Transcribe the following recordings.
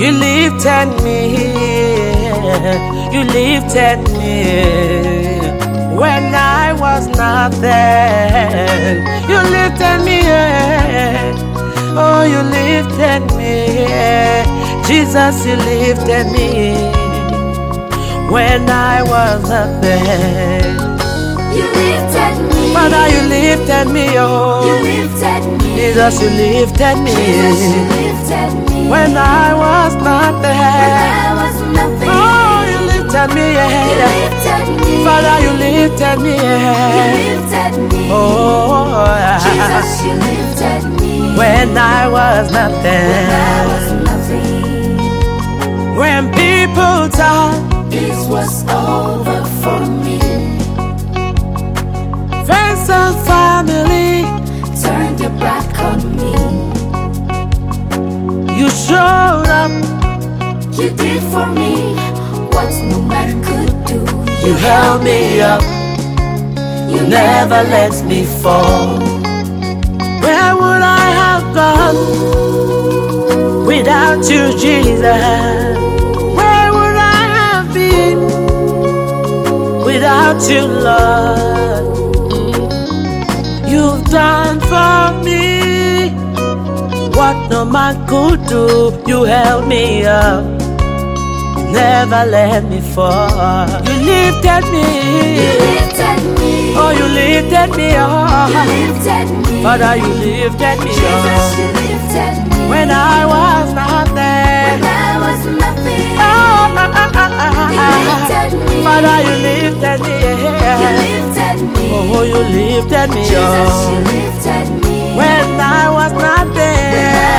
You lifted me, you lifted me when I was nothing. You lifted me, oh, you lifted me, Jesus, you lifted me when I was nothing. You lifted me, Father, you lifted me, oh, you lifted me, Jesus, you lifted me, Jesus, you lifted me when I was nothing. when I was nothing. Oh, you lifted me, You lifted me, Father, you lifted me, you lifted me, oh, Jesus, you lifted me when I was nothing. when I was nothing. When people thought This was over for me. friends and family, Turned your back on me. you showed up, You did for me what no man could do. you held me up, You never let me fall. Where would I have gone without you, Jesus? Where would I have been without you, Lord? You've done for me what no man could do. You held me up, never let me fall. You lifted me, You lifted me. oh, you lifted me, You oh, lifted me. Father, you lifted me, Jesus, oh, you lifted me when I was nothing. when I was nothing. Oh, You lifted me. Father, you lifted me, You lifted me. oh, you lifted me, Jesus, you oh, lifted me when I was nothing.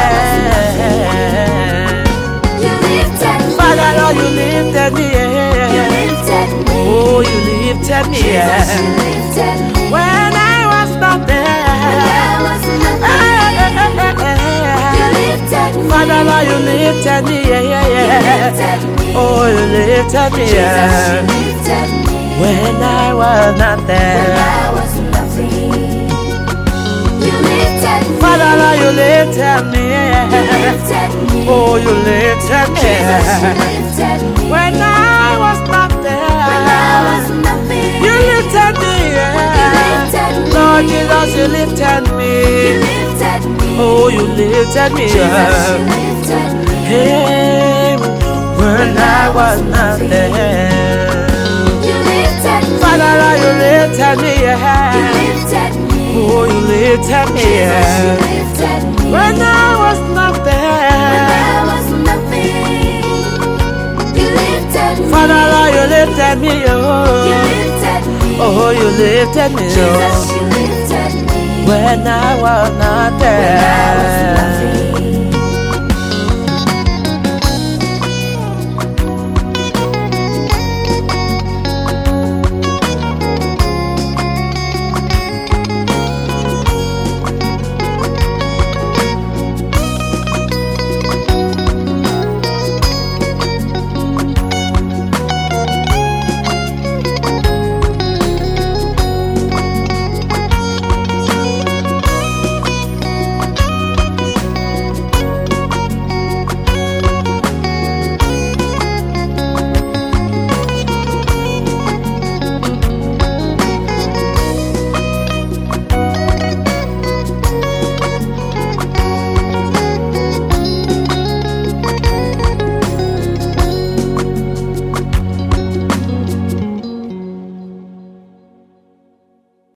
You lifted me. Father, Lord, you lifted me, You lifted me. oh, you lifted me, Jesus, you lifted me when I was nothing. when I was nothing. You lifted me. Father, Lord, you lifted me, You lifted me. oh, you lifted me, Jesus, you lifted me when I was when nothing. I was nothing. You lifted me. Father, Lord, you lifted me, You lifted me. oh, you lifted me Jesus, you lifted me when I was nothing. when I was nothing. You lifted me, You lifted me. Lord Jesus, you lifted You me, lifted me. oh, you lifted me, Jesus, you lifted me hey, when I was nothing. You lifted me. Father, Lord, you lifted me, You lifted me. oh, you lifted me Jesus, you lifted me when I was when nothing. I was nothing. You lifted me. Father, Lord, you lifted me, You oh, lifted me. oh, you lifted me, Jesus, oh, you lifted me when I was when I was nothing.